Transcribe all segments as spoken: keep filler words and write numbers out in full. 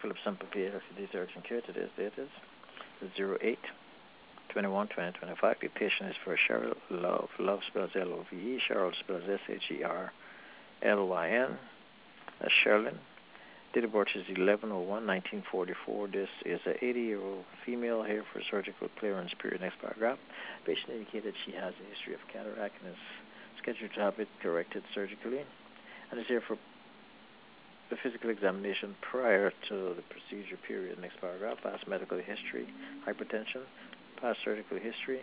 Philip Semper P H D Urgent Care. Today's date is zero eight twenty-one twenty twenty-five. Your patient is for Cheryl Love. Love spells L O V E. Cheryl spells S H E R L Y N. That's Sherlyn. Date of birth is eleven oh one nineteen forty-four. This is an eighty-year-old female here for surgical clearance. Period. Next paragraph. Patient indicated she has a history of cataract and is scheduled to have it corrected surgically, and is here for the physical examination prior to the procedure. Period. Next paragraph. Past medical history: hypertension. Past surgical history: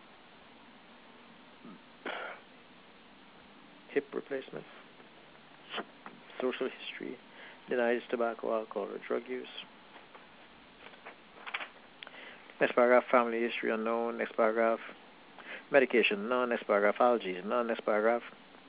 hip replacement. Social history: denies tobacco, alcohol, or drug use. Next paragraph. Family history unknown. Next paragraph. Medication none. Next paragraph. Allergies none. Next paragraph.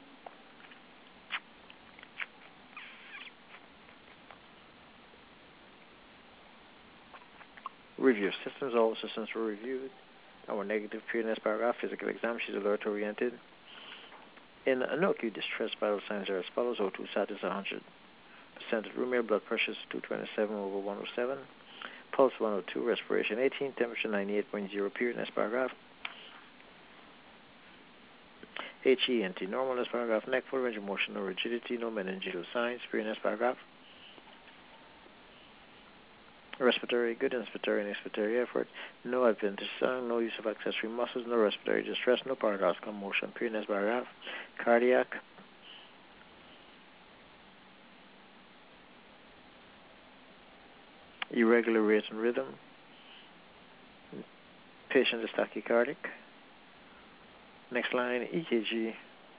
Review of systems. All systems were reviewed and were negative. Period. Next paragraph. Physical exam. She's alert oriented. In no acute distress, vital signs are as follows: O two status one hundred percent at room air, blood pressure is two twenty-seven over one oh seven, pulse one oh two, respiration eighteen, temperature ninety-eight point zero. Period. Next paragraph. H E N T normal. Next paragraph. Neck, full range of motion, no rigidity, no meningeal signs. Period. Next paragraph. Respiratory good, inspiratory and expiratory effort, no adventitious sound, no use of accessory muscles, no respiratory distress, no paradoxical motion. Period. Next paragraph. Cardiac. Irregular rate and rhythm. Patient is tachycardic. Next line. E K G.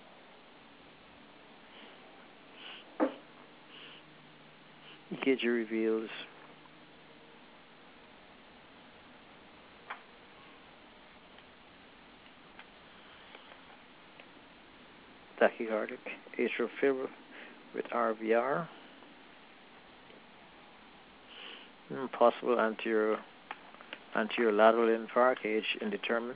E K G reveals tachycardic atrial fibr with R V R. Possible anterior anterior lateral infarct, age indeterminate.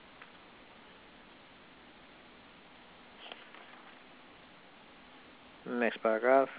Next paragraph.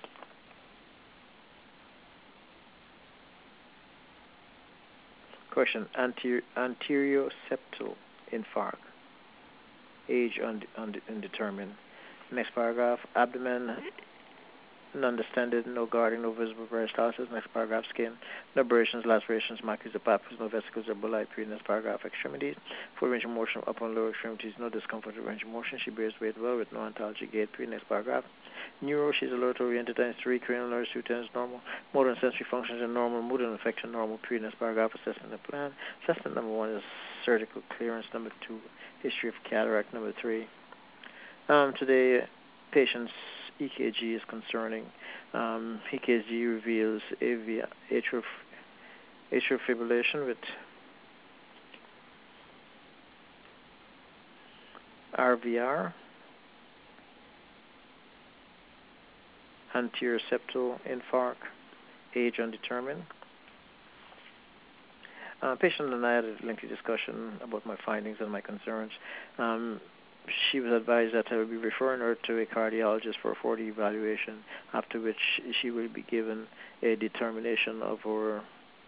Question: anterior anterioseptal infarct, age und, und, undetermined. Next paragraph. Abdomen non-distended, no guarding, no visible peristalsis. Next paragraph. Skin, no abrasions, lacerations, macules or papules, no vesicles or bulli. Period. Next paragraph. Extremities, full range of motion upper and lower extremities, no discomfort or range of motion. She bears weight well with no ontology gait. Period. Next paragraph. Neuro, she's alert oriented, times three, cranial nerves, two tenants normal, motor and sensory functions are normal, mood and affection normal. Period. Next paragraph. Assessment and plan. Assessment number one is surgical clearance. Number two, history of cataract. Number three, um, today patient's E K G is concerning. Um, E K G reveals A V atrial, atrial fibrillation with R V R, anterior septal infarct, age undetermined. Uh, patient and I had a lengthy discussion about my findings and my concerns. Um, she was advised that I would be referring her to a cardiologist for a forty evaluation, after which she will be given a determination of her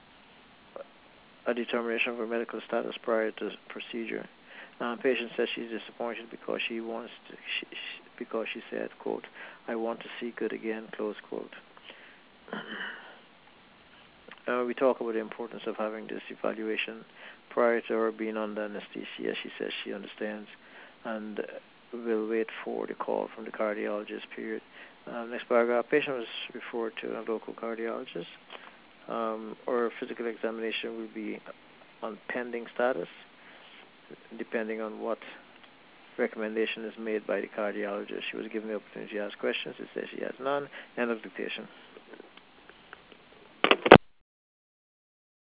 a determination of her medical status prior to procedure. Um, patient says she's disappointed because she wants to, she, she, because she said, quote, "I want to see good again," close quote. Uh, we talk about the importance of having this evaluation prior to her being under anesthesia. She says she understands and will wait for the call from the cardiologist. Period. Uh, next paragraph. Patient was referred to a local cardiologist. Um, or physical examination will be on pending status, depending on what recommendation is made by the cardiologist. She was given the opportunity to ask questions. It says she has none. End of dictation.